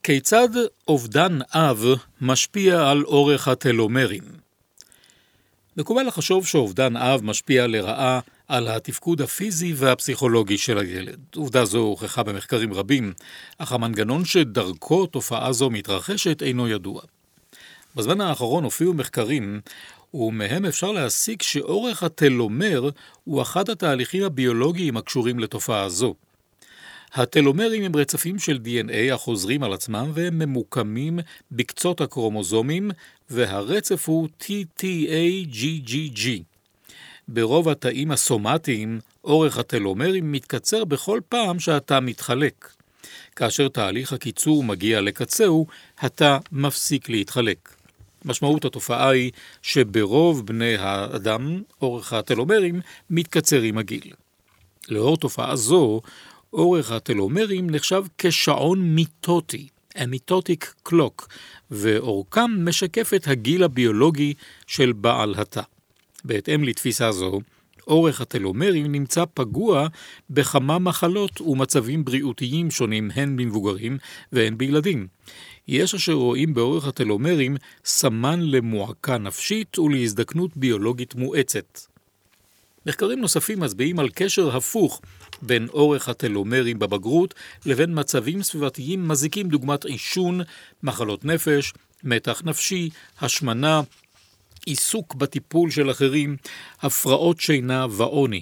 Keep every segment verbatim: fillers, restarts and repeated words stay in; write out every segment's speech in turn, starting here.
כיצד אובדן אב משפיע על אורך הטלומרים? מקובל לחשוב שאובדן אב משפיע לרעה על התפקוד הפיזי והפסיכולוגי של הילד. עובדה זו הוכחה במחקרים רבים, אך המנגנון שדרכו תופעה זו מתרחשת אינו ידוע. בזמן האחרון הופיעו מחקרים, ומהם אפשר להסיק שאורך הטלומר הוא אחד התהליכים הביולוגיים הקשורים לתופעה זו. הטלומרים הם רצפים של די אן איי החוזרים על עצמם והם ממוקמים בקצות הקרומוזומים, והרצף הוא טי טי איי ג'י ג'י ג'י. ברוב התאים הסומטיים, אורך הטלומרים מתקצר בכל פעם שהתא מתחלק. כאשר תהליך הקיצור מגיע לקצהו, התא מפסיק להתחלק. משמעות התופעה היא שברוב בני האדם, אורך הטלומרים מתקצר עם הגיל. לאור תופעה זו, אורך הטלומרים נחשב כשעון מיטוטי, המיטוטיק קלוק, ואורכם משקף את הגיל הביולוגי של בעל התא. בהתאם לתפיסה זו, אורך הטלומרים נמצא פגוע בכמה מחלות ומצבים בריאותיים שונים הן במבוגרים והן בילדים. יש אשר רואים באורך הטלומרים סמן למועקה נפשית ולהזדקנות ביולוגית מואצת. מחקרים נוספים מצביעים על קשר הפוך בין אורך הטלומרים בבגרות לבין מצבים סביבתיים מזיקים דוגמת עישון, מחלות נפש, מתח נפשי, השמנה, עיסוק בטיפול של אחרים, הפרעות שינה ועוני.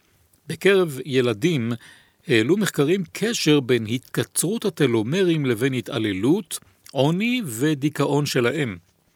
בקרב ילדים העלו מחקרים קשר בין התקצרות הטלומרים לבין התעללות, עוני ודיכאון שלהם.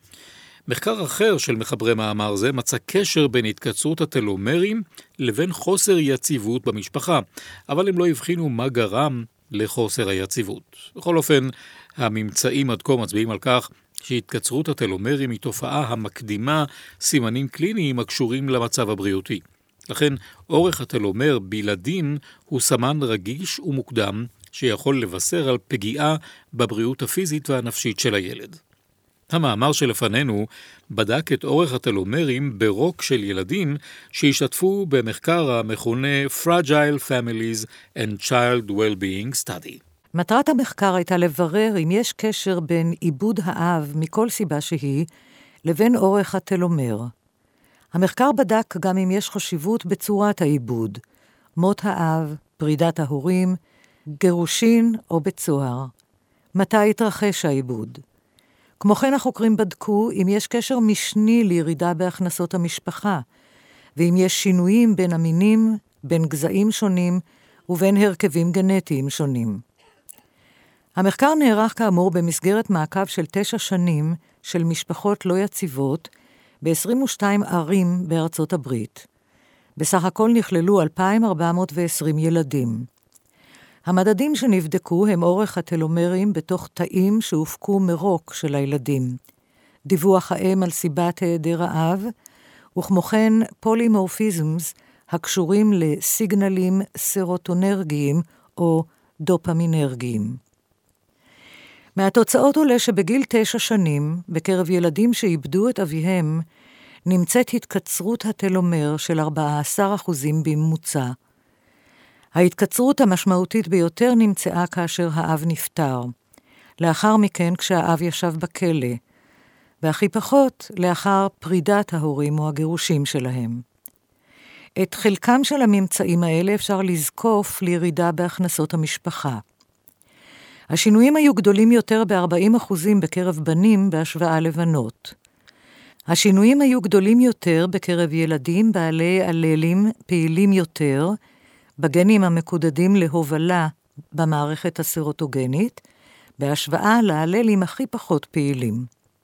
מחקר אחר של מחברי מאמר זה מצא קשר בין התקצרות הטלומרים לבין חוסר יציבות במשפחה, אבל הם לא הבחינו מה גרם לחוסר היציבות. בכל אופן, הממצאים עד כה מצביעים על כך שהתקצרות הטלומרים היא תופעה המקדימה סימנים קליניים הקשורים למצב הבריאותי. לכן, אורך הטלומר בילדים הוא סמן רגיש ומוקדם שיכול לבשר על פגיעה בבריאות הפיזית והנפשית של הילד. המאמר שלפנינו בדק את אורך הטלומרים ברוק של ילדים שהשתתפו במחקר המכונה Fragile Families and Child Well-Being Study. מטרת המחקר הייתה לברר אם יש קשר בין עיבוד האב מכל סיבה שהיא לבין אורך הטלומר. המחקר בדק גם אם יש חשיבות בצורת העיבוד, מות האב, פרידת ההורים, גירושין או בצוהר. מתי התרחש העיבוד? כמו כן החוקרים בדקו אם יש קשר משני לירידה בהכנסות המשפחה, ואם יש שינויים בין המינים, בין גזעים שונים ובין הרכבים גנטיים שונים. המחקר נערך כאמור במסגרת מעקב של תשע שנים של משפחות לא יציבות ב-עשרים ושתיים ערים בארצות הברית. בסך הכל נכללו אלפיים ארבע מאות ועשרים ילדים. המדדים שנבדקו הם אורך הטלומרים בתוך תאים שהופקו מרוק של הילדים, דיווח האם על סיבת היעדר האב, וכמו כן פולימורפיזמס הקשורים לסיגנלים סרוטונרגיים או דופמינרגיים. מהתוצאות עולה שבגיל תשע שנים, בקרב ילדים שאיבדו את אביהם, נמצאת התקצרות הטלומר של ארבעה עשר אחוזים בממוצע. ההתקצרות המשמעותית ביותר נמצאה כאשר האב נפטר, לאחר מכן כשהאב ישב בכלא, והכי פחות לאחר פרידת ההורים או הגירושים שלהם. את חלקם של הממצאים האלה אפשר לזקוף לירידה בהכנסות המשפחה. השינויים היו גדולים יותר ב-ארבעים אחוזים בקרב בנים בהשוואה לבנות. השינויים היו גדולים יותר בקרב ילדים בעלי אללים פעילים יותר, בגנים המקודדים להובלה במערכת הסרוטוגנית, בהשוואה לאללים הכי פחות פעילים.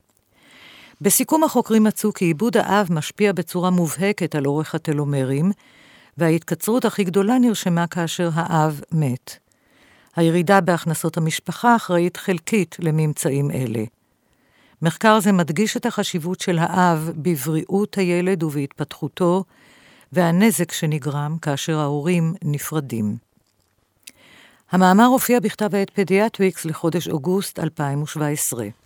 בסיכום החוקרים מצאו כי עיבוד האב משפיע בצורה מובהקת על אורך הטלומרים, וההתקצרות הכי גדולה נרשמה כאשר האב מת. הירידה בהכנסות המשפחה אחראית חלקית לממצאים אלה. מחקר זה מדגיש את החשיבות של האב בבריאות הילד ובהתפתחותו, והנזק שנגרם כאשר ההורים נפרדים. המאמר הופיע בכתב העת פדיאטריקס לחודש אוגוסט אלפיים שבע עשרה.